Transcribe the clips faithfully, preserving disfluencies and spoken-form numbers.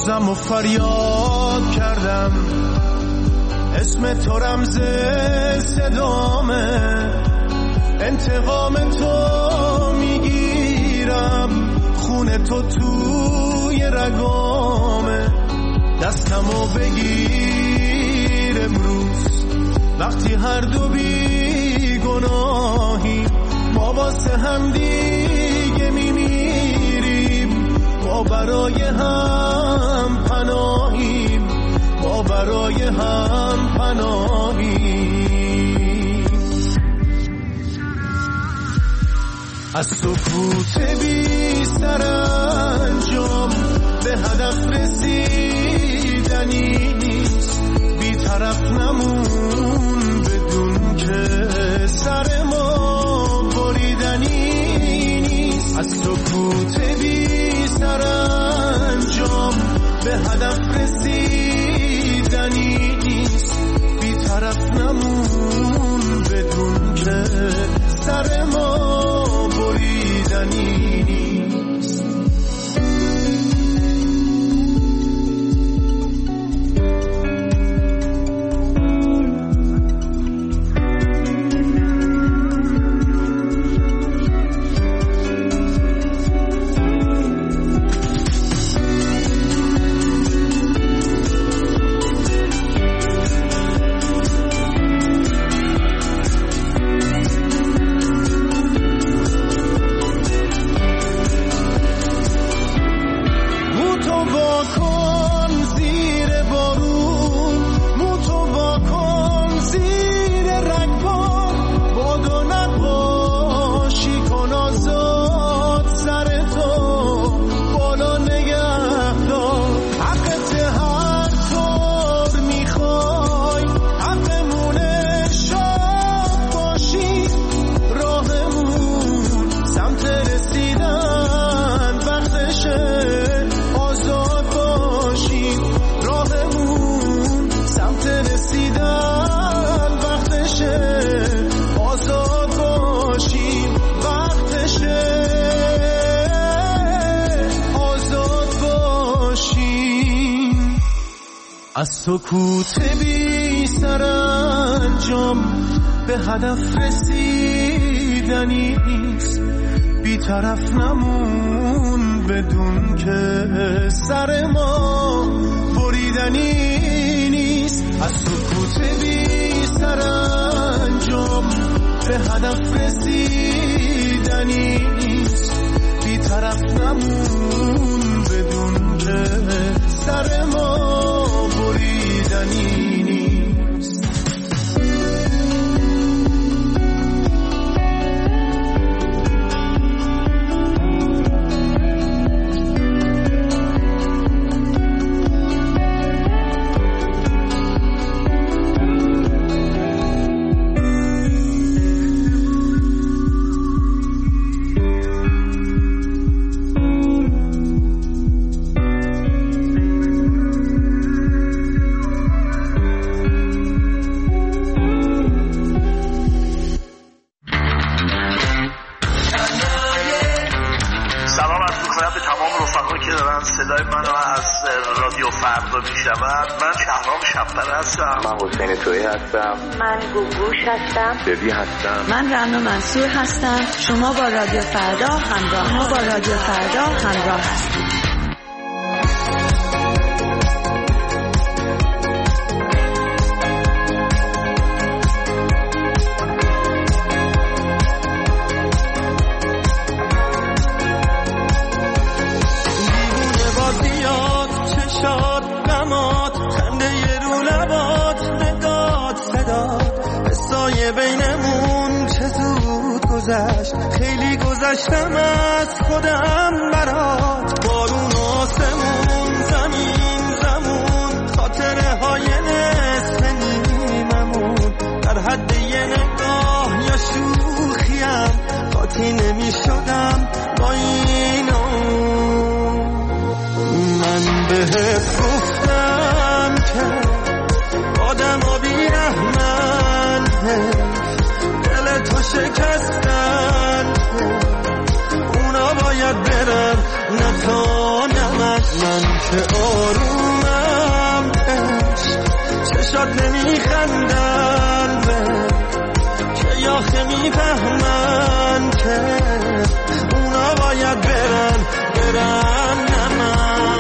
بازم و فریاد کردم، اسم تو رمز صدامه، انتقام تو میگیرم، خون تو توی رگامه، دستمو بگیر امروز وقتی هر دو بی گناهی، ما واسه هم دیگه میمیریم، ما برای هم پناهیم، ما برای هم پناهیم. از سکوت بی سرانجام به هدف رسیدنی نیست، بی طرف نمون بدون که سر ما بریدنی نیست. از سکوت بی سرانجام به هدف رسیدنی نیست، بی طرف نمون بدون که سر ما بریدنی نیست. از سکوت بی سرانجام به هدف رسیدنی نیست، بی طرف نمون بدون که سر ما بریدنی نیست. از سکوت بی سرانجام به هدف رسیدنی نیست، بی طرف نمون بدون که سر ما بریدنی نیست. من گوگوش هستم. ببی هستم. من رنا منصور هستم. شما با رادیو فردا همراه شما با رادیو فردا همراه هستید. بینمون چه زود گذشت، خیلی گذشتم از خودم برات، بارون آسمون زمین زمون، خاطره های نصف نیممون، در حد یه نگاه یا شوخیم قاطی نمی شدم با اینو. من بهت گفتم که آدم ها بی رحمن، دل تو شکستن، اونا باید برن نه تا نه من. من که آرومم عشق چشات نمیخندن به که یاخه میفهمن که اونا باید برن برن نه من.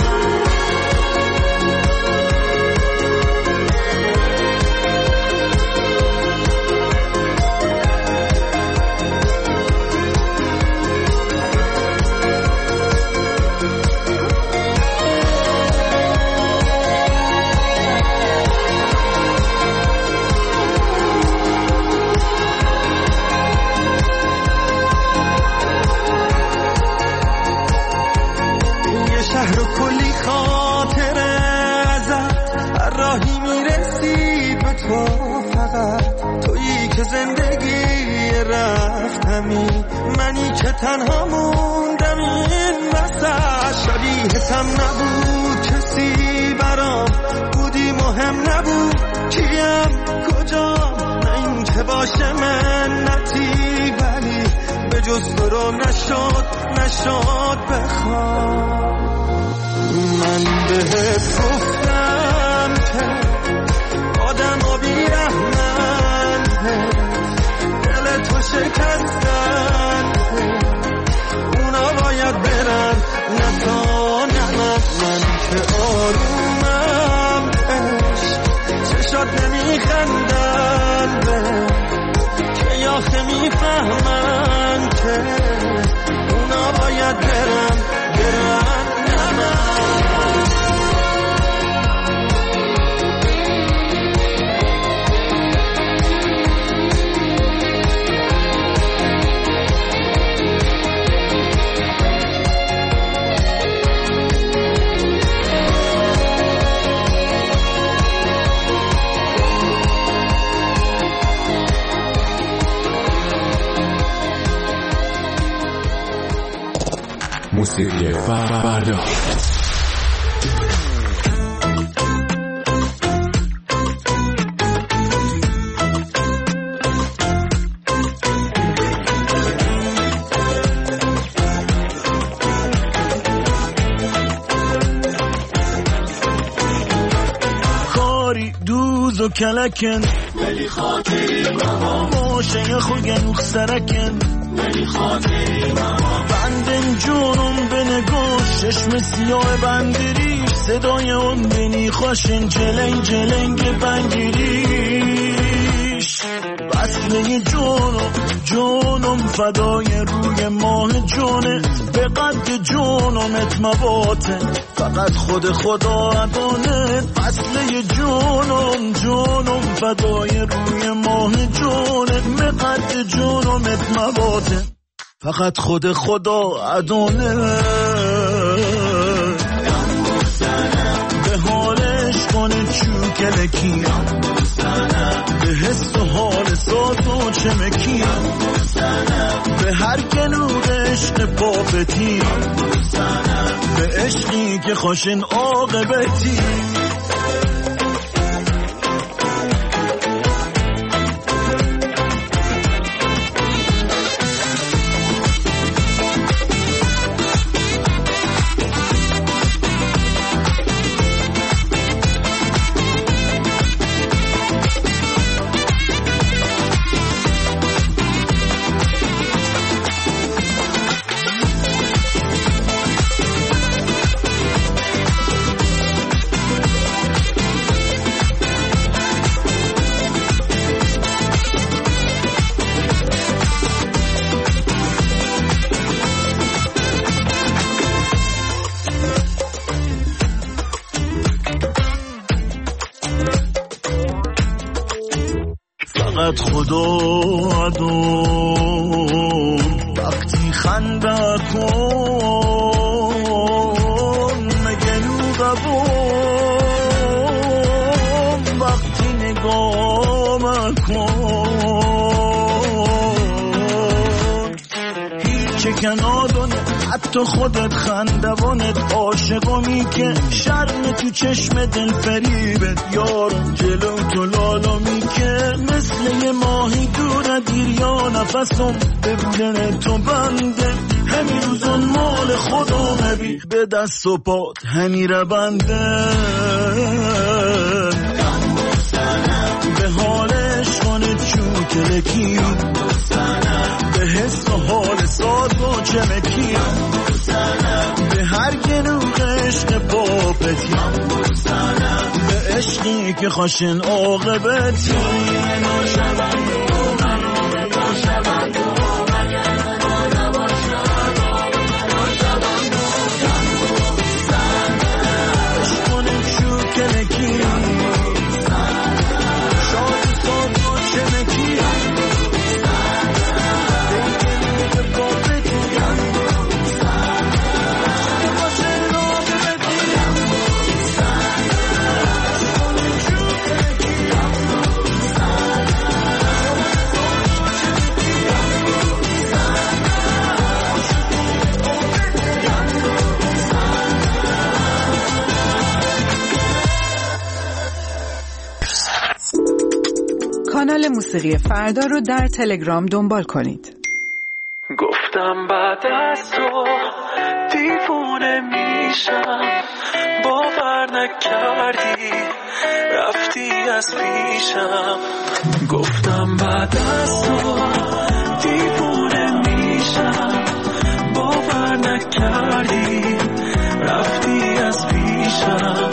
شهر و کلی خاطره ازت هر راهی میرسید به تو، فقط تویی که زندگی رفتمی، منی که تنها موندم این وسط. شبیهتم نبود کسی برام، بودی مهم نبود کیم کجام، نه این که باشه منتی ولی به جز تو رو نشد نشد بخوام. من بهت گفتم که آدم و بیرحمن دل تو شکستن، اونا باید برن نه تا نه من. من که آرومم عشق چشات نمیخندن به که یاخه میفهمن که اونا باید برن برن نه من. موسیقی فردا. کاری دوز و کلکن ولی خاطری ماما، موشه خوگن سرکن ولی خاطری ماما، بندن جونم به نگوش چشم سیاه بندریش، صدای اون بینی خوشن جلنگ جلنگ بندریش. بسله جونم جونم فدای روی ماه جونه، به قد جونمت مباته فقط خود خدا ادانه. بسله جونم جونم فدای روی ماه جونه، به قد جونمت مباته فقط خود خدا ادانه. به حالش کنه چوکلکی، به حس و حال ساز و چمکی، به هر کنور عشق پاپتی، به عشقی که خوشن عاقبتی. فقط خدا ادون وقتی خنده کن، مگه نوببون وقتی نگاه مکن. هیچ کنادونه حتی خودت خندوانت، عاشقمی که شرم تو چشم دل فریبت، یارم جلو تو لالا می که مثل یه ماهی دور نگیر یا نفسم به بودن تو بنده همین روزون مال خدا نبی به دست و پات همین رو بنده به حالش کنه چون کلکی به حس و حال ساز و چمکی به هر گنوغ عشق بابتی به عشقی که خاشن عاقبتی کانال موسیقی فردا رو در تلگرام دنبال کنید. گفتم بعد از تو دیوونه میشم باور نکردی رفتی از پیشم گفتم بعد از تو دیوونه میشم باور نکردی رفتی از پیشم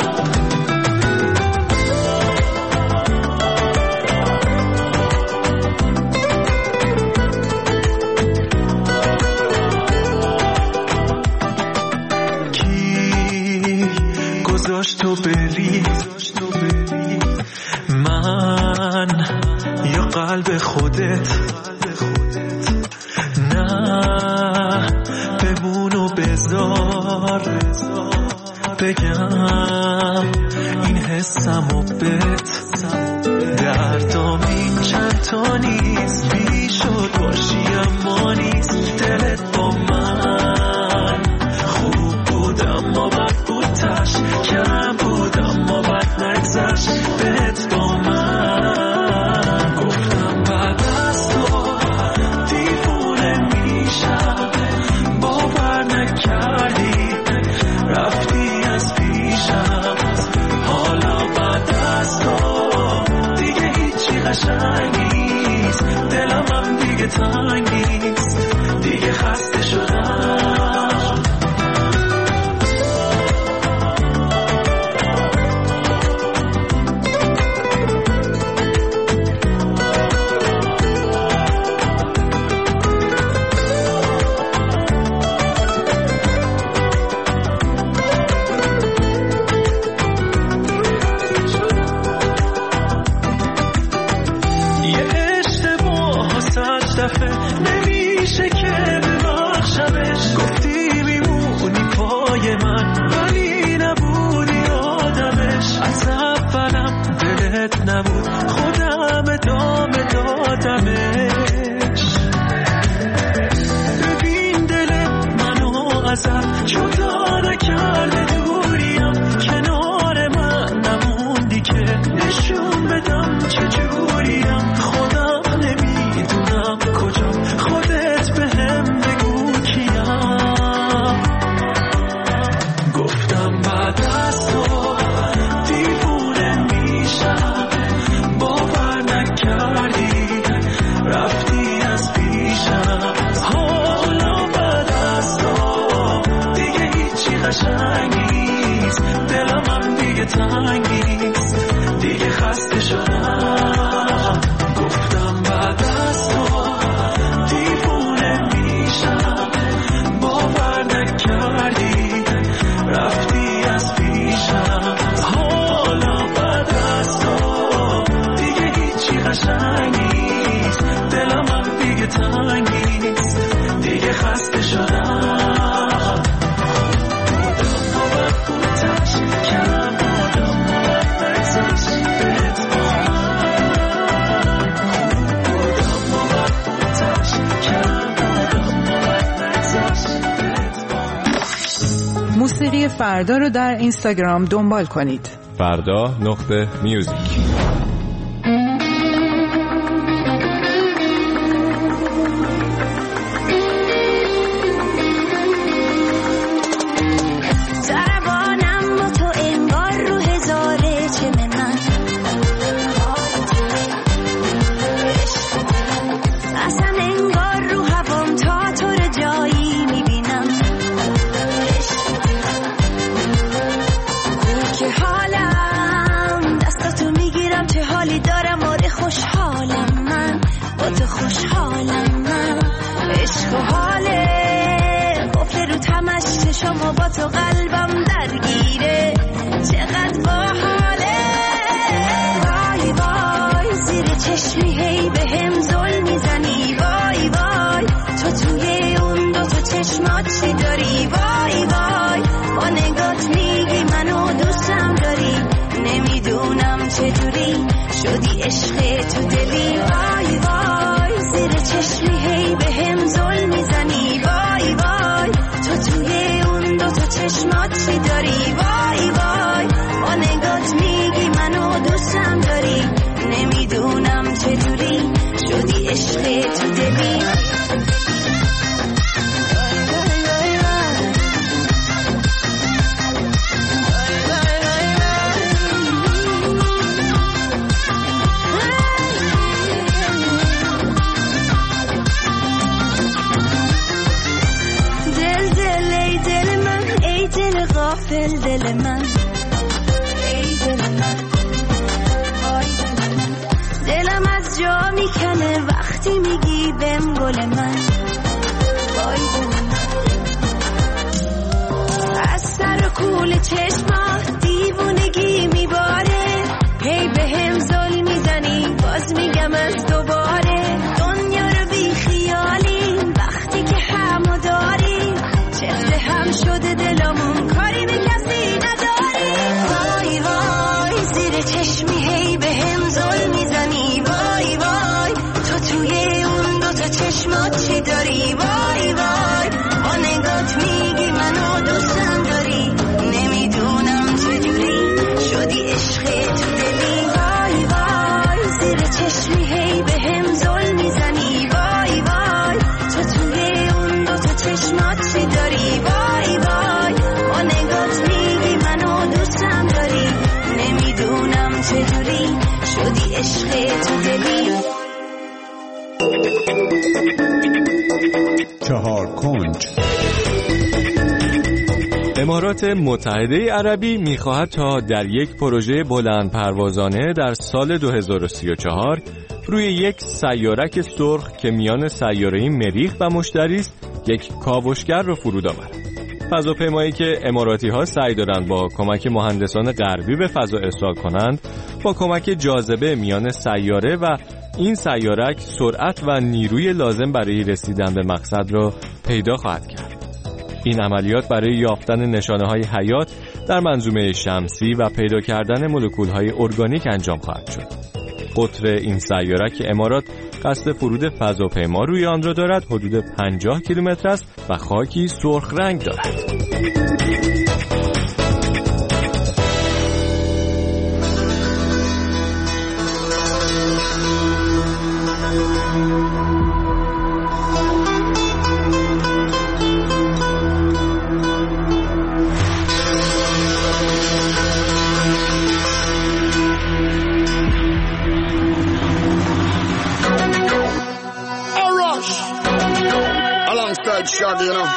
تو بری من یا قلب خودت نه بمون و بذار بگم این حسم و بت دردام این چند تا نیست بی شد باشی اما نیست دلت با من خوب بود اما بد بود تش کم بود اما بد نگذشت بهت با من گفتم بعد از تو دیوونه میشم باور نکردی رفتی از پیشم حالا بعد از تو دیگه هیچی قشنگ نیست دلم هم دیگه تنگ نیست دیگه خسته شدم نمیشه که ببخشمش گفتی میمونی پای من ولی نبودی آدمش از اولم دلت نبود خودم ادامه دادمش ببین دلت منو ازت جدا نکرده دوریم کنار من نموندی که نشون بدم چجوریم خودم نمیدونم کجا خودت به هم بگو کیم گفتم بعد از تو دیوونه میشم باور نکردی رفتی از پیشم حالا بعد از تو دیگه هیچی قشنگ نیست دلم هم دیگه تنگ نیست دیگه خسته شدم گفتم بعد از تو دیوونه میشم باور نکردی رفتی از پیشم حالا بعد از تو دیگه هیچی قشنگ نیست دلم هم دیگه تنگ نیست دیگه خسته شدم بودم نوبت بودش کم بودم نوبت نگذشت بهت با موسیقی فردا رو در اینستاگرام دنبال کنید. فردا نقطه میوزیک. حالم، دستاتو میگیرم چه حالی دارم، آره خوشحالم من با تو، خوشحالم من. عشق و حاله قفل رو تمش چشم و با تو قلبم درگیره، چقدر باحاله. وای وای زیر چشمی هی به هم زل میزنی، وای وای تو توی اون دو تا چشمات چی داری، وای وای با نگات میگی منو دوستم داری، نمیدونم چجوری شدی عشق تو دلی. وای وای زیر چشمی هی به هم زل میزنی، وای وای تو توی اون دو تا چشمات چی داری، وای وای با نگات میگی منو دوستم داری، نمیدونم چجوری شدی عشق تو دلی. دل غافل دل من، ای دل من، وای دل من، دلم از جا میکنه وقتی میگی بهم گل من، وای دل من. از سر و کول چشمات دیوونگی میباره، هی بهم زل میزنی باز میگم از دوباره، دنیا رو بی خیالی وقتی که همو داری، چفته هم شده دلمون کاری به کسی نداری. وای وای زیر چشمی هی به هم زل میزنی، وای وای تو توی اون دو تا چشمات چی داری، وای وای با نگات میگی منو دوستم داری، نمیدونم چجوری شدی عشق تو دلی. وای وای زیر چشمی هی به هم زل میزنی، وای وای تو توی اون دو تا چشمات چی داری، وای وای با نگات میگی منو دوستم داری، نمیدونم چجوری شدی عشق تو دلی. چهار کنج. امارات متحده عربی می‌خواهد تا در یک پروژه بلند پروازانه در سال دو هزار و سی و چهار روی یک سیارک سرخ که میان سیاره مریخ و مشتری است یک کاوشگر را فرود آورد. فضاپیمایی که اماراتی‌ها سعی دارند با کمک مهندسان غربی به فضا ارسال کنند، با کمک جاذبه میان سیاره و این سیارک سرعت و نیروی لازم برای رسیدن به مقصد را پیدا خواهد کرد. این عملیات برای یافتن نشانه‌های حیات در منظومه شمسی و پیدا کردن مولکول‌های ارگانیک انجام خواهد شد. قطر این سیارک امارات قصد فرود فضاپیما روی آن را دارد حدود پنجاه کیلومتر است و خاکی سرخ رنگ دارد. Shaggy, you know.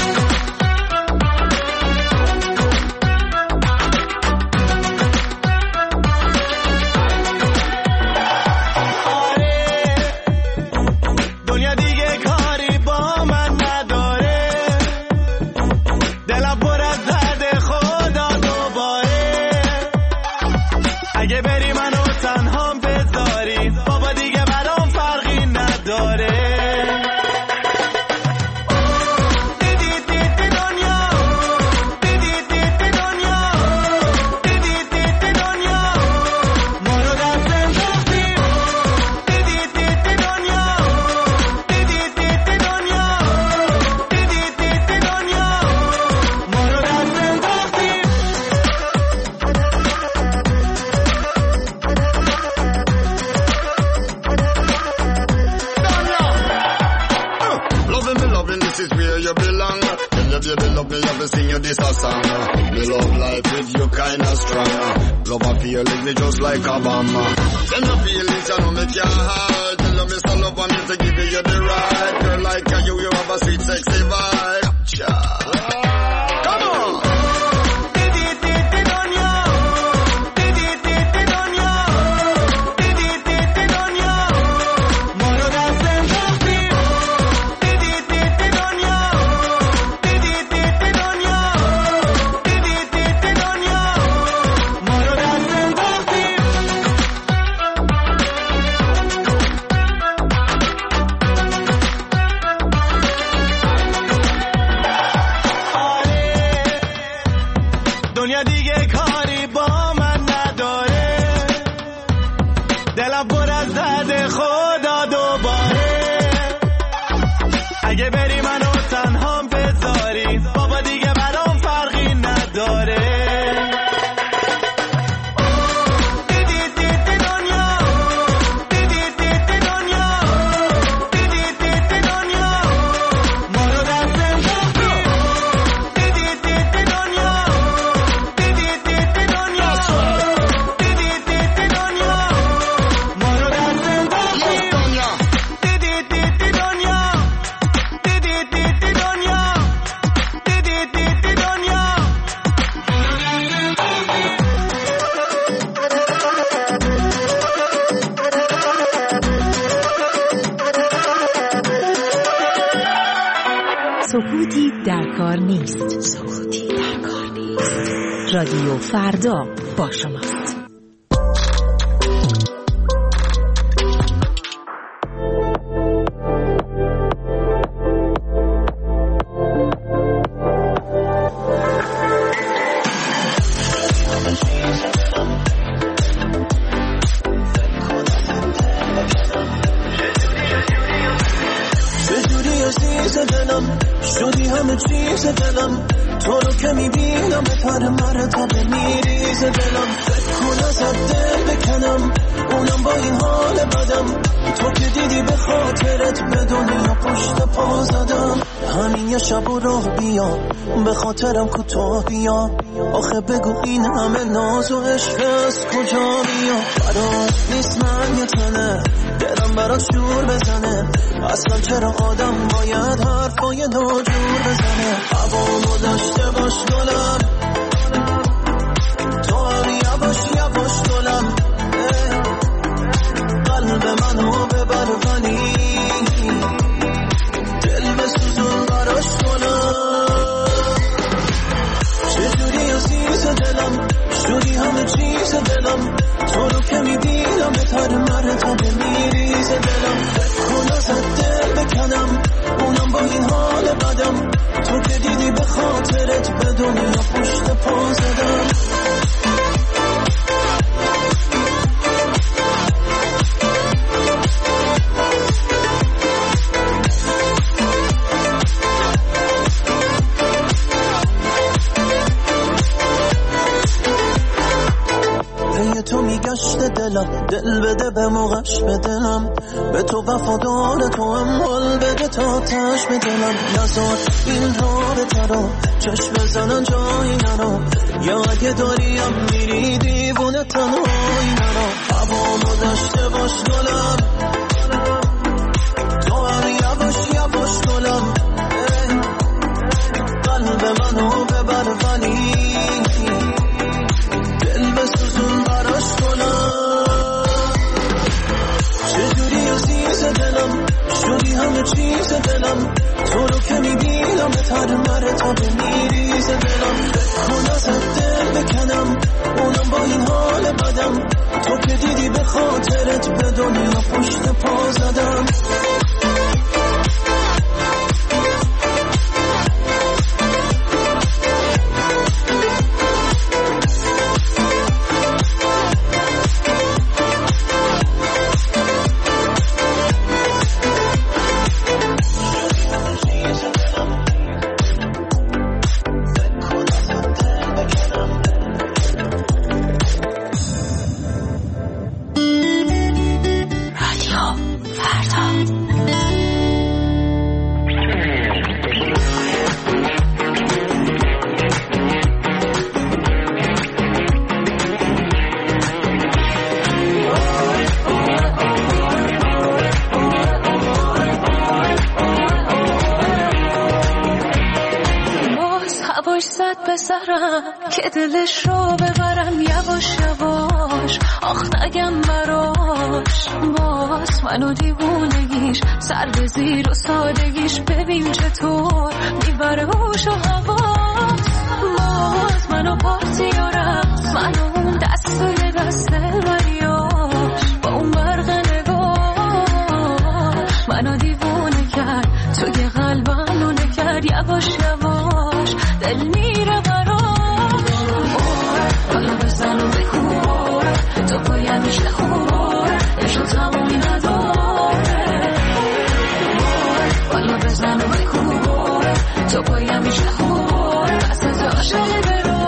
دنیا دیگه کاری با من نداره، دلم پر از درد خدا دوباره، اگه بری منو تنها بذاری بابا دیگه برام فرقی نداره. You did love me, I've been sing you this a song. Me love life with you kinda strong. Love a feeling me just like a bomb. Then the feelings you know me can't hide. Tell me so love on me to give you the right. Girl like you, you have a sweet sexy vibe. Come on. کار نیست. سکوتی در کار نیست. رادیو فردا با شماست. شدی همه چیز دلم، تو رو که میبینم بهتر مرتب میریز دلم. فکر کن ازت دل بکنم، اونم با این حال بدم. تو که دیدی به خاطرت به دنیا پشت پا زدم. همین یه شب و راه بیا، به خاطرم کوتاه بیا. آخه بگو این همه ناز و عشق از کجا بیا. برات نیست من یه تنه، دلم برات شور بزنه. اصلا چرا آدم باید حرفای ناجور بزنه. هوامو داشته باش گلم، تو هم یواش یواش گلم. قلب منو ببر ولی دل بسوزون براش گلم. چجوری عزیز دلم، شدی همه چیز دلم. تو رو که میبینم بهتر مرتب میریز دلم. فکر کن ازت دل بکنم، اونم با این حال بدم. تو که دیدی به خاطرت به دنیا پشت پا زدم. تو میگشت دلم، دل بده به موقعش به دلم. به تو وفادار، تو هم حال بده تا تش به دلم. نزار این رابطه رو چشم بزنن جایی نرو، یا اگه داریم میری دیوونه تنهایی نرو. هوامو داشته باش گلم، تو هم یواش یواش گلم. قلب منو ببر ولی دل بسوزون براش گلم. چجوری عزیز دلم، شدی همه چیز دلم. تو رو که میبینم بهتر مرتب میریز دلم. فکر کن ازت دل بکنم، اونم با این حال بدم. تو که دیدی به خاطرت به دنیا پشت پا زدم. که دلش رو ببرم یواش یواش. آخ نگم براش باز منو دیوونگیش، سر به زیر و سادگیش. ببین چطور میبره هوش و حواس. باز منو پارتیارم، منو اون دست و دسته ولیاش. با اون برق نگاه منو دیوونه کرد، توی قلبم نونه کرد. یواش یواش دل میره براش. حالا بزن و بکن، تو پایمش نخور، عشق تمومی نداره. حالا بزن و بکن، تو پایمش نخور، بس از عاشق برو.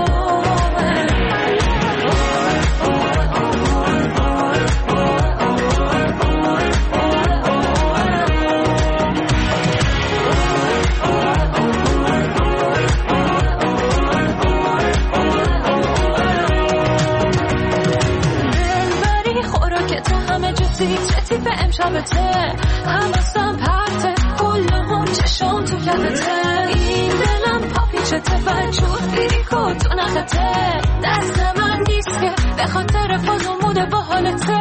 چتی به امشبته، همستم پرته، کلمون چشم تو یادته. این دلم پاپیچته و جود بیری کن تو نخته. دست من نیست که به خاطر فازموده با حالته.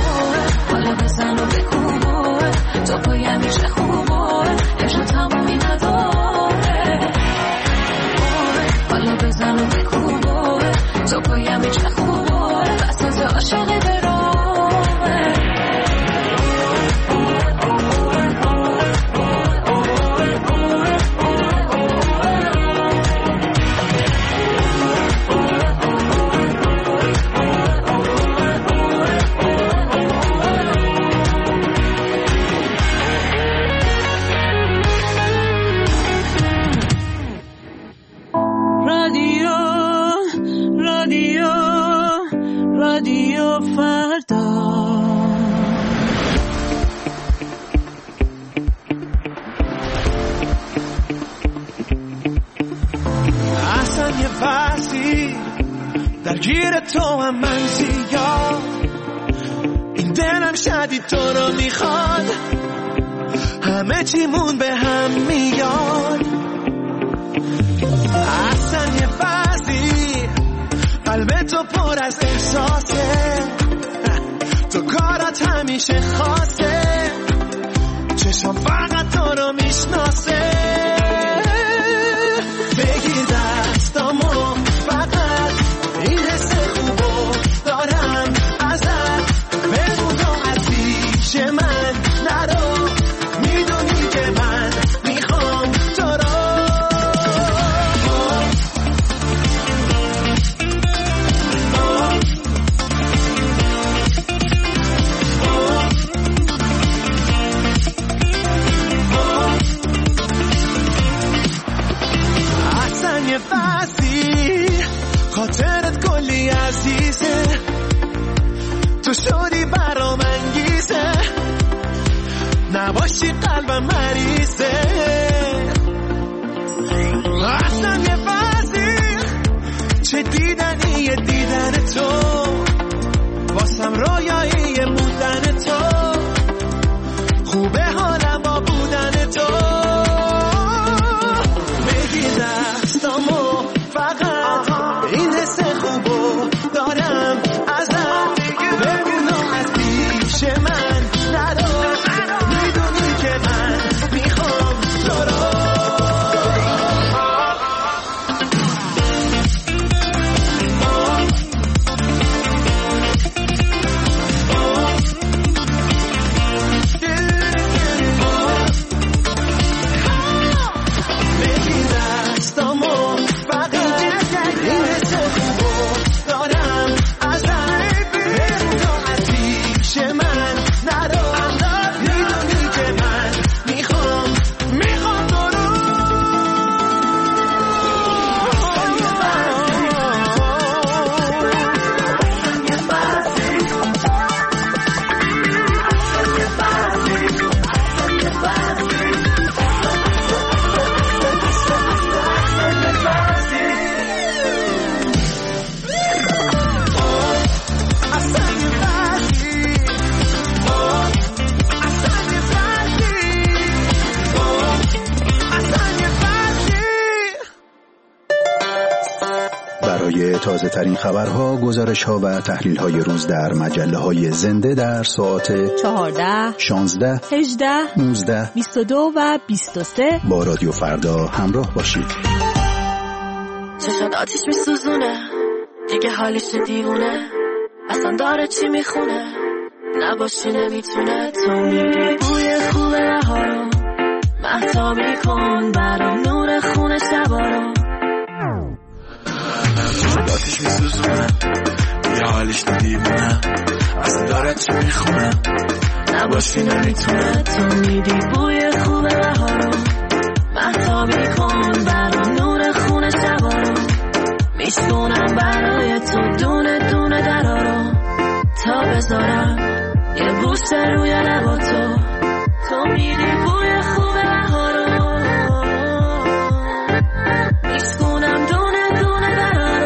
حالا بزن و بکن، تو پایمیش نخون، عشق تمومی نداره. همه خوبه تو پایم چه خوبه بساز عاشق درامه درگیر تو هم من زیاد این دلم شدید تو رو میخواد همه چیمون به هم میاد اصلا یه فضی قلب تو پر از احساسه تو کارات همیشه خاصه چشم فقط تو رو میشناسه بگیر دستامو فقط این حس خوبو دارم ازت بمون راحت پیش من نرو میدونی که من میخوام تو رو اصلا یه فصلی خاطرت کلی عزیزه تو شدی برام انگیزه نباشی قلبم مریضه اصلا یه فصلی چه دیدنی یه دیدن تو واسم رویایی بودن تو خوبه حالم با بودن تو بگیر دستامو فقط این حس خوبو دارم ازت بگو از پیش من نرو میدونی که من میخوام تو رو تازه ترین خبرها، گزارش ها و تحلیل های روز در مجله های زنده در ساعت چهارده، شانزده، هجده، نوزده، بیست و دو و بیست و سه با رادیو فردا همراه باشید. چشات آتیش میسوزونه دیگه حالش دیوونه اصلا داره چی میخونه نباشی نمیتونه تو میری بوی خوبه ها رو مهتابی کن برام نور خونه شبا رو آتیش میسوزونه دیگه حالش دیوونه اصلا داره چی میخونه نباشی نمیتونه تو میری بوی خوبه ها رو مهتابی کن برام نور خونه شبا رو میشونم برای تو دونه دونه درا رو تا بذارم یه بوسه روی لبا تو تو میری بوی خوبه ها رو میشونم دونه دونه درا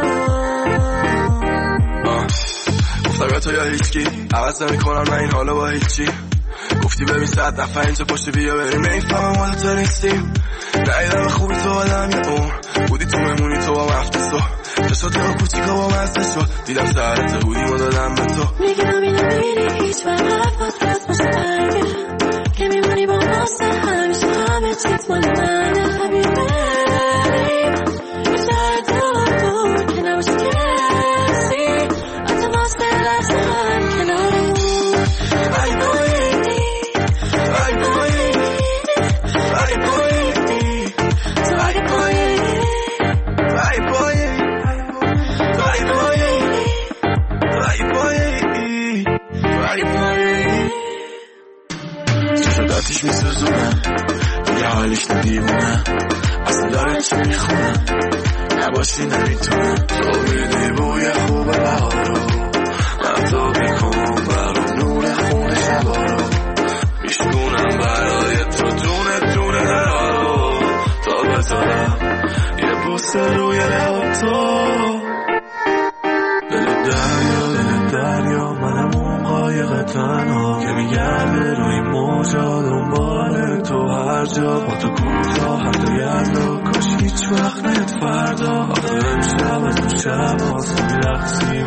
رو گفتم یا تو یا هیچکی عوض نمی کنم من این حالا با هیچی گفتی ببین صد دفعه اینجا پشت بیا بریم نیفهم ما دوتا نیستیم نایدم خوبی تو آدم یه اون بودی تو ممونی تو با مفتسو چشات ها کوچیکا با مزده شد دیدم سرت بودیم و دادم به تو میگم اینو میری هیچ وقت حرفات پس باشه برگه که میمونی با ماسته همیشه همه چیت مال منه حبیبه میشه تو شکل دیوونه اصلا داره چی میخونه نباشی نمیتونه تو میدی بوی خوب بهارو من تو میکنم برام نور خونه شبا رو میشکنم برای تو دونه دونه درارو تا بذارم یه بوسه روی لب تو دل دریا دل دریا منم اون قایق تنها که میگرده روی موجا دنبال تو هر جا با تو کوتا حتی یردا کاش هیچ وقت نیت فردا آخه امشب از اون شب آسا میرقصیم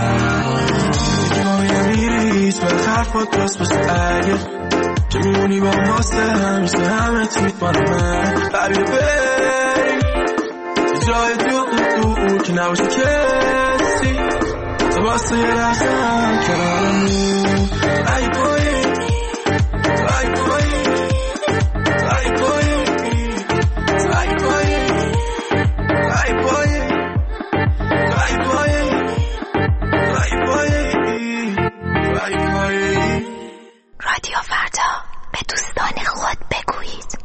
تنها دیگه نمیریز به حرفات راست بسه اگه که میمونی با واسه همیشه همه تیت مال من قریبه بری جای دور که نباشه کسی تو واسه یه لحظه هم کنارمون ای بایی ای بایی ای بایی ای بایی ای بایی ای بایی ای بایی ای بایی رادیو فردا به دوستان خود بگویید.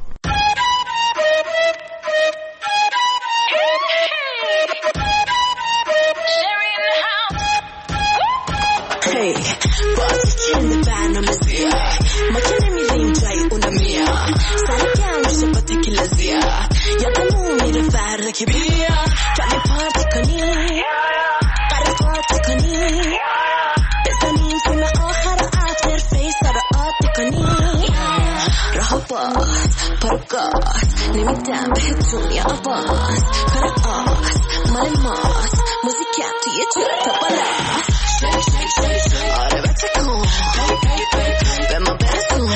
Hey, باز چند برنامه زیاد ما که نمیریم جای اونا میاد سر گرم میشه با تکیلا زیاد یادمون میره فردا که بیا کمی پارتی کنی قرار پارتی کنی بزنیم فیلم آخر افتر فیسا رو عادی کنی راه باز پارو گاز نمیدم بهت دنیا آواز کار آز مال ماست موزیکم توی جوره تا بالاست آره بتکن به ما برسون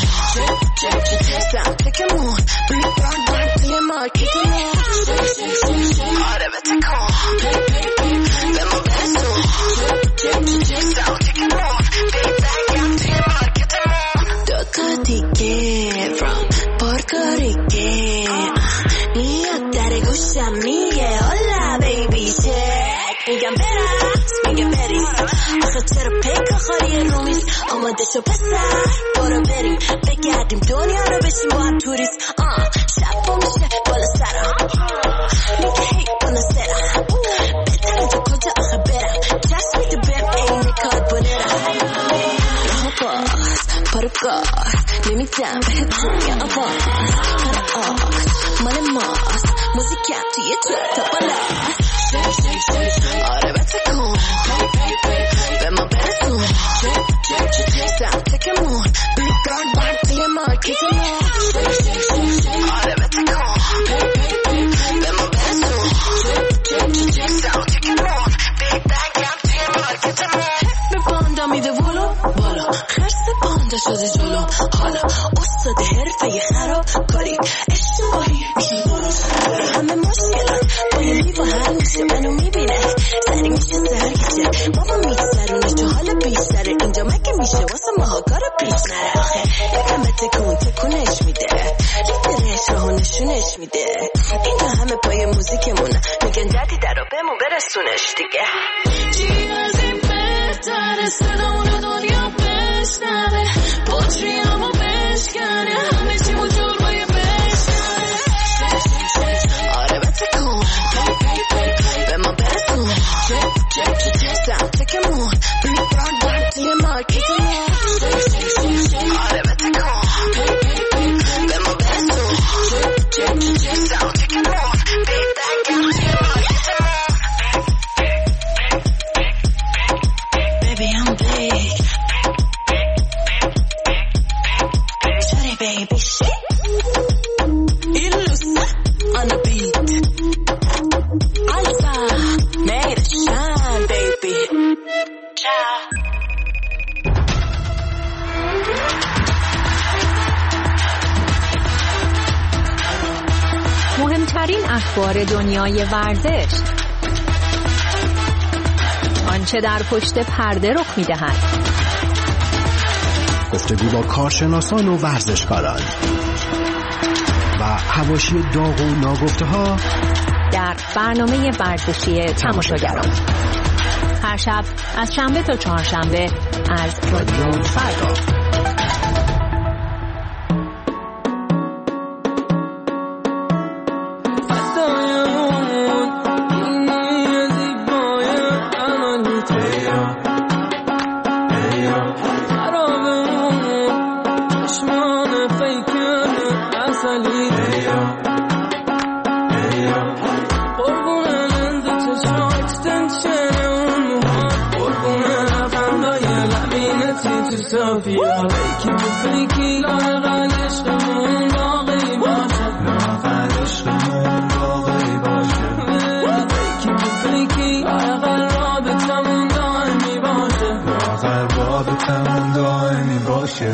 سمتکمون بلی بران برد توی مارکتمون آره بتکن به ما برسون سمتکمون بلی برگم توی مارکتمون دوتا دیگه from پرکاریگه میاد در گوشم میگه hola baby check میگم برس میگه بریز آخه چرا پیک خالی رومیز آماده شو پسر برو بریم بگردیم دنیا رو بشیم با هم توریست آه شب با میشه بالا سرم میگه هی بالا سرم بهتره تو کجا آخه برم جشت میده بهم اینه کاد بونرم راه باز پارو گاز نمیدم بهت دنیا آواز کار آز مال ماست موزیکم توی جوره تا بالاست آره بتکن به ما برسون سمتکمون بلی بران برد توی مارکتمون آره بتکن به ما برسون سمتکمون بلی برگم توی مارکتمون به باندا میده ولو بالا خرس باندا شده جلو حالا استاد حرفه خراب کاری اشتباهی میشه درست همه مشکلات با یه لیوا حل میشه منو میبینه سری میشه سرگیشه بابا میگذرونه تو حال بیشتره اینجا مگه میشه واسه ماها کارو پیش نره آخه یکم به تکون تکونش میده لیدرش راهو نشونش میده اینا همه پای موزیکمونه میگن دردی در رو بمون برسونش دیگه چی از این بهتره صدامونو دنیا بشنوه بطری همو بشکنه همه چی مجور باید بشنوه آره بتکن به ما برسون سمتکمون بلی بران برد توی مارکتمون آره بتکن به ما برسون سمتکمون بلی برگم توی مارکتمون Baby I'm big Shawty baby shit Illusa on the beat Alza made it shine baby Ciao مهمترین اخبار دنیای ورزش، آنچه در پشت پرده رخ می‌دهد، گفتگو با کارشناسان و ورزشکاران و حواشی داغ و ناگفته‌ها در برنامه ورزشی تماشاگران هر شب از شنبه تا چهارشنبه از رادیو فردا. تو صافیا فیکی فیکی لاغل عشقمون باقی باشه لاغل عشقمون باقی باشه فیکی فیکی لاغل رابطمون دائمی باشه لاغل رابطمون دائمی باشه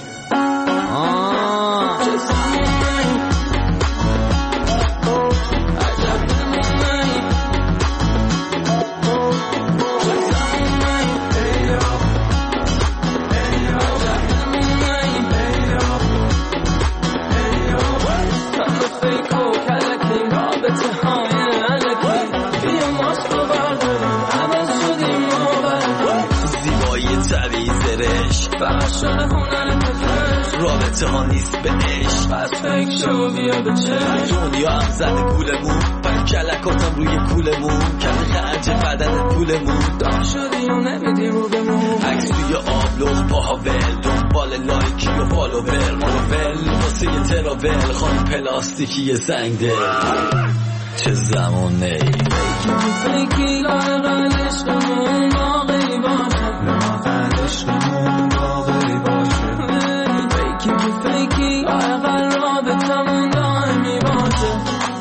رابطه ها نیست به عشق پس فکر شو بیا به چشم دنیا هم زده گولمون پر کلکاتم روی کولمون کمی خرج بدن پولمون دام شدی و نمیدی رو بمون عکس توی آبلوغ پاها ول دنبال لایکی و فالوور مروول واسه یه تراول خانم پلاستیکی زنگ دل چه زمونه ای فیکی فیکی لاغل عشقمون باقی باشه لاغل عشقمون باقی باشه فیکی فیکی لاغل رابطمون دائمی باشه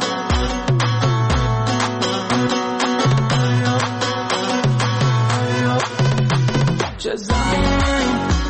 چه زمونه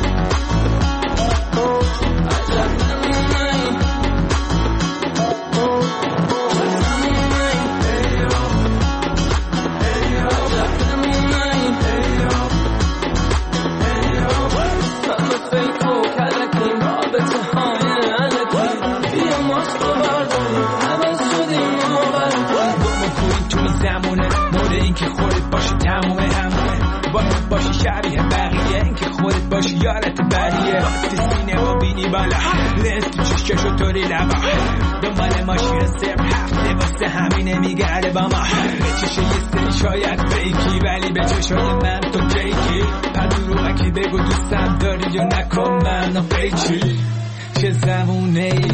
که خودت باشی تموم همونه باید باشی شبیه بقیه این که خودت باشی یارت بریه وقتی سینه و بینی بالا لنز تو چشکشو طوری لبا دنبال ماشین سرم هفته واسه همینه میگرده با ما به چشه یه سری شاید فیکی ولی به چشای من تو کیکی پدرومه که بگو دوستم داری یا نکن من فیکی چه زمونه ای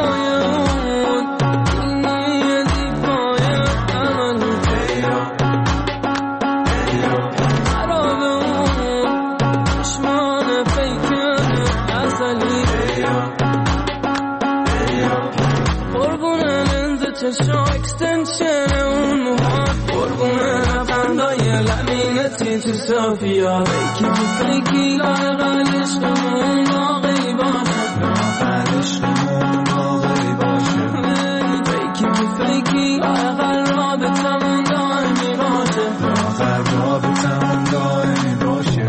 چشم اکستنشن اون موهات قربونه نفندای لمینتی تو صافیا فیکی فیکی لاغل عشقمون باقی باشه لاغل عشقمون باقی باشه فیکی فیکی لاغل رابطمون دائمی باشه لاغل رابطمون دائمی باشه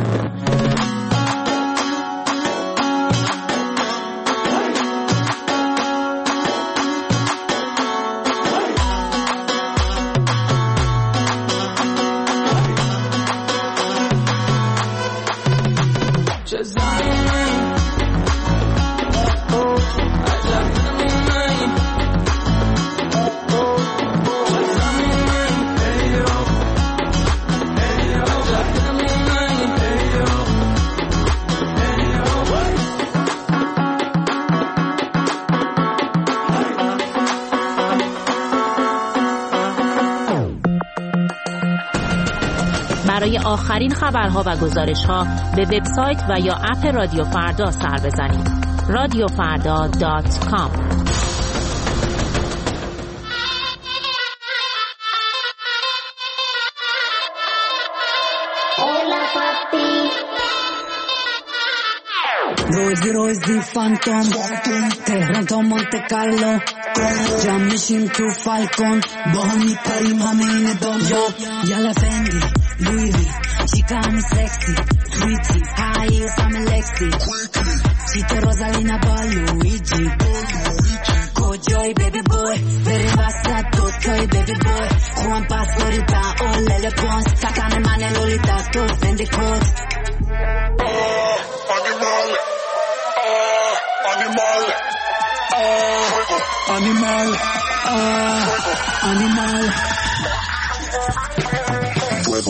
برای آخرین خبرها و گزارش‌ها به وبسایت و یا اپ رادیو فردا سر بزنید. رادیو فردا دات کام. روزی روزی فانتوم تهران تا مونته کارلو جمع میشیم تو فالکون با هم میپریم همه این دنیا یالا فندی لویوی چیکا همی سکسی تویتی هایی همه لکسی چیت روزالینا با لویجی کجای بیبی بوی بری وسط دوتای بیبی بوی خوان پاسپوریتا اولل پونس سکن من لولیتا تو فندی کود Animal, ah, animal. Fuego.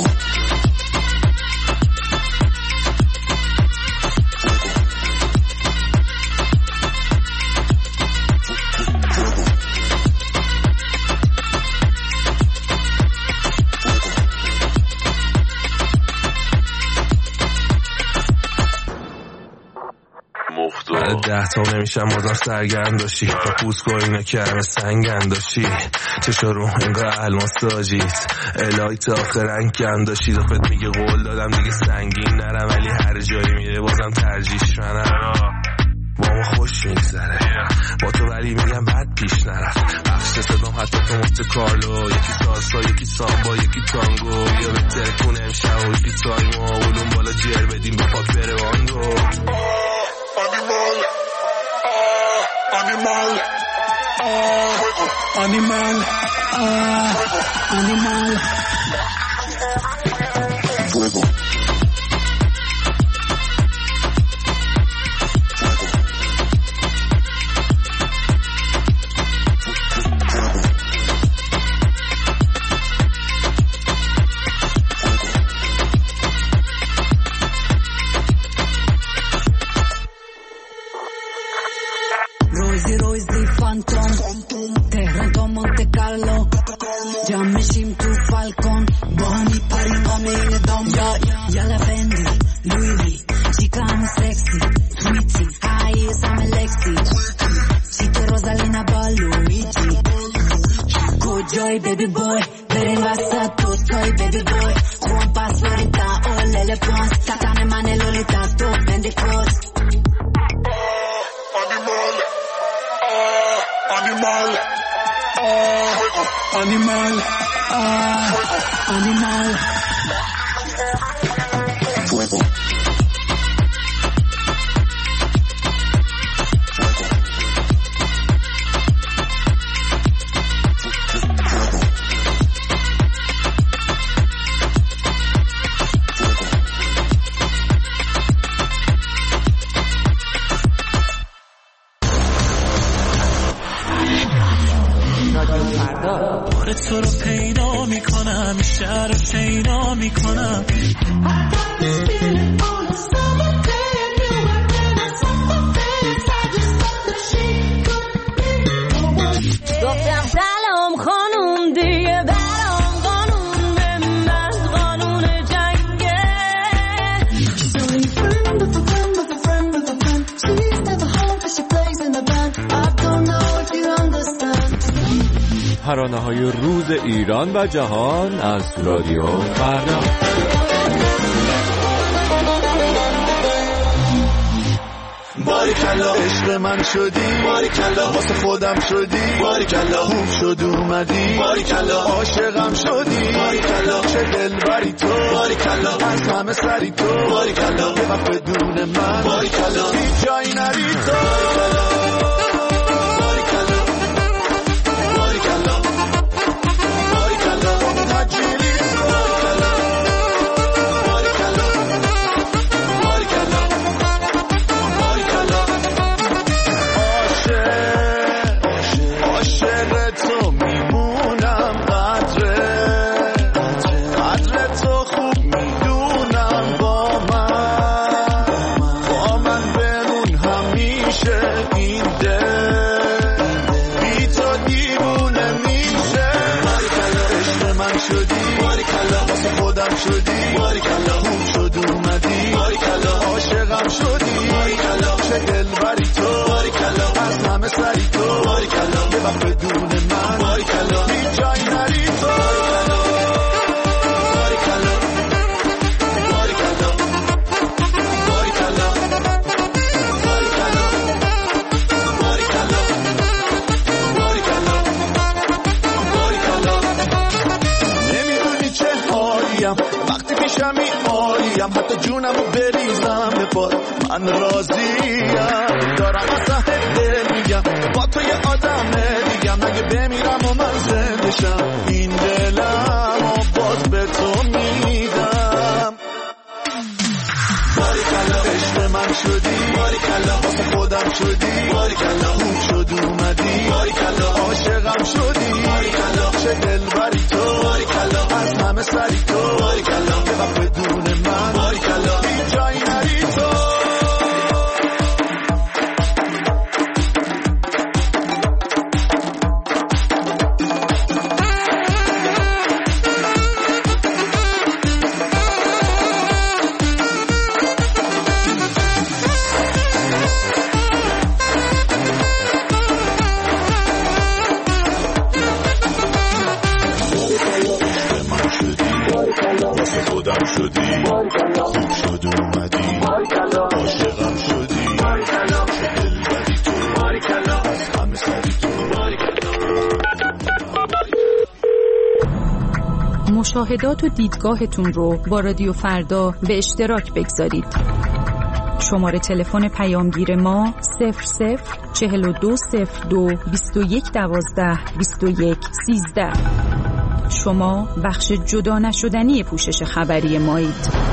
بعد ده تا نمیشم بازم سرگرم داشتی تا پوست کو اینا که همه سنگن داشتی چشا رو انگار الماس تاجیت الهی تا آخر رنگ کم داشتی دفت میگه قول دادم دیگه سنگین نرم ولی هر جایی میره بازم ترجیش منم با ما خوش میگذره با تو ولی میگم بد پیش نرفت بخش صدام حتی تو مفت کارلو یکی سالسا یکی سامبا یکی تانگو یا بهتر کنه امشب و یکی تایمو اولون بالا جر بدیم به پاک بره وانگو Animal, ah, animal, ah, animal, fuego. تهران مونte Carlo جمع میشیم تو فالکون با هم میپریم همه دام یا یا لفندی لویوی چیکا همه سکسی سویتی آیس همه لکسی چیکه روزالینا با لویجی کجای بیبی بوی بریم وسط تو تای بیبی بوی خوان پاس فلوریتا اولل پونس تکان من لولیتا تو بندی کروز Animal, ah, animal, ah, animal, fuego. تو رو پیدا میکنم شهر رو شیدا میکنم گفتم سلام خانوم دیگه برام قانون به من قانون جنگه So you friend of a friend of a friend of a friend She's never home but she plays in the band I don't know if you understand ترانه های روز ایران و جهان از رادیو فردا. باریکلا عشق من شدی باریکلا واسه خودم شدی باریکلا خوب شد اومدی باریکلا عاشقم شدی باریکلا چه دلبری تو باریکلا از همه سری تو باریکلا یه وقت بدون من باریکلا هیچ جایی نری تو شدی باریکلا خوب شد اومدی باریکلا عاشقم شدی باریکلا چه دلبری تو باریکلا از همه سری تو باریکلا یه وقت بدون من باریکلا هیچ جایی نری تو باریکلا باریکلا باریکلا باریکلا باریکلا باریکلا باریکلا نمیدونی چه حالیم وقتی پیشمی عالیم حتی جونمو بریزم به پات من راضیم دارم از ته دل میگم با تو یه آدم دیگم اگه بمیرم و من زنده شم این دلم و باز به تو میدم باریکلا عشق من شدی باریکلا واسه خودم شدی باریکلا خوب شد اومدی باریکلا عاشقم شدی باریکلا چه دلبری تو باریکلا از همه سری تو باریکلا یه وقت بدون من باریکلا هیچ جایی نری تو واسه خودم شدی خوب شد اومدی عاشقم شدی دل بدی تو از همه سری تو. مشاهدات و دیدگاهتون رو با رادیو فردا به اشتراک بگذارید. شماره تلفن پیامگیر ما صفر صفر چهل و دو صفر دو بیست و یک دوازده بیست و یک سیزده. شما بخش جدا نشدنی پوشش خبری مایید.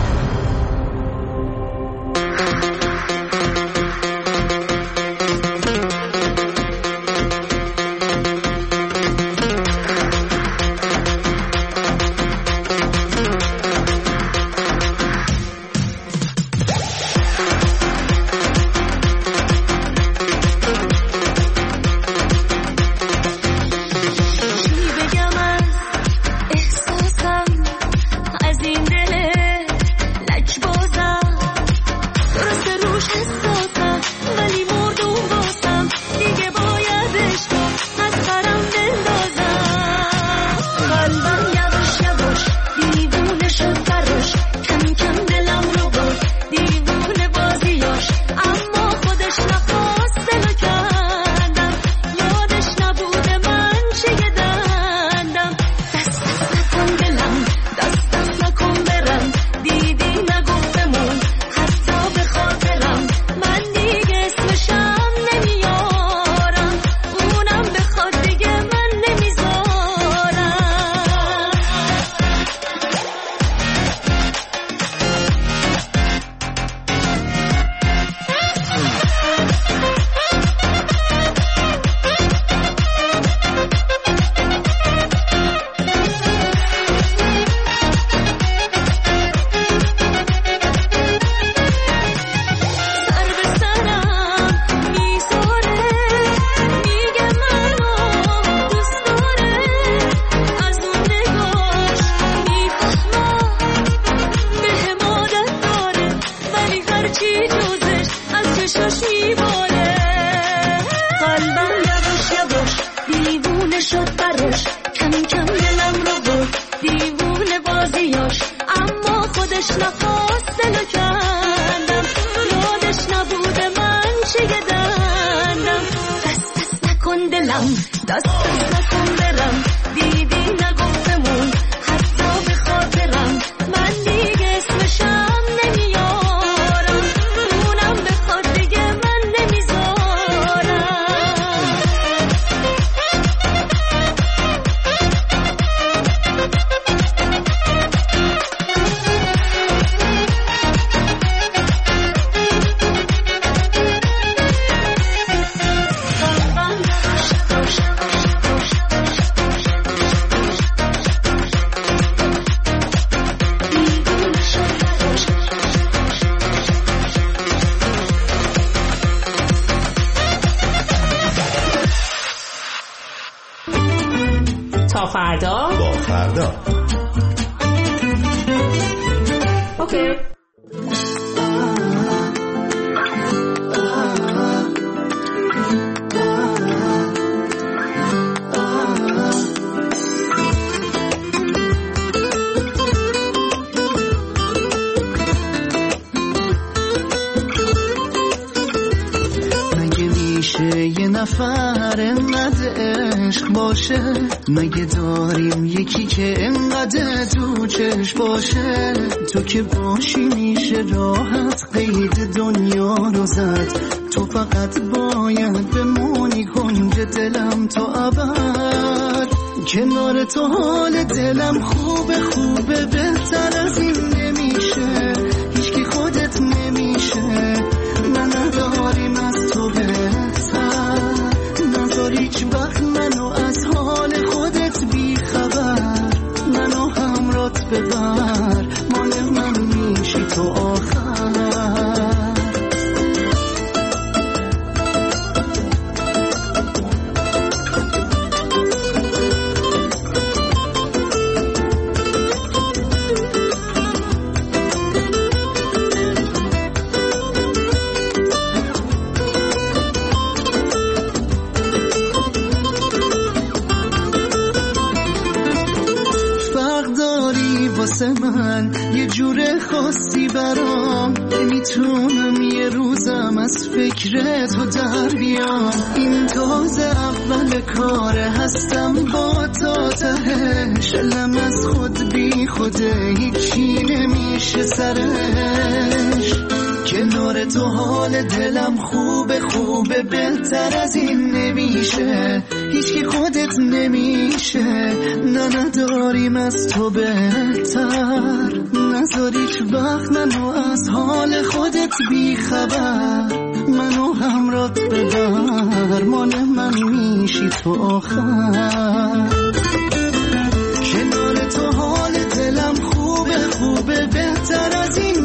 تا فردا با فردا. اوکی. یه نفر انقدر عشق باشه، مگه داریم یکی که انقدر تو چشم باشه؟ تو که باشی میشه راحت قید دنیا رو زد، تو فقط باید بمونی کنج دلم تا ابد. کنار تو حال دلم خوبه خوبه، بهتر از این نمیشه، هیچکی خودت نمیشه، من نداریم از تو بهتر، نذار هیچ وقت منو از حال خودت بی خبر، منو همرات ببر، مال من میشی تو آخر. من یه جور خاصی برام، نمیتونم یه روزم از فکر تو در بیام. این تازه اول کاره هستم با تا تهش، علم از خود بی خوده هیچی نمیشه سرش. کنار تو حال دلم خوبه خوبه، بهتر از این نمیشه، هیچی خودت نمیشه. نه نداریم از تو بهتر، نذار هیچ وقت منو از حال خودت بی خبر. منو همرات ببر، مال من میشی تو آخر. کنار تو حال دلم خوبه خوبه، بهتر از این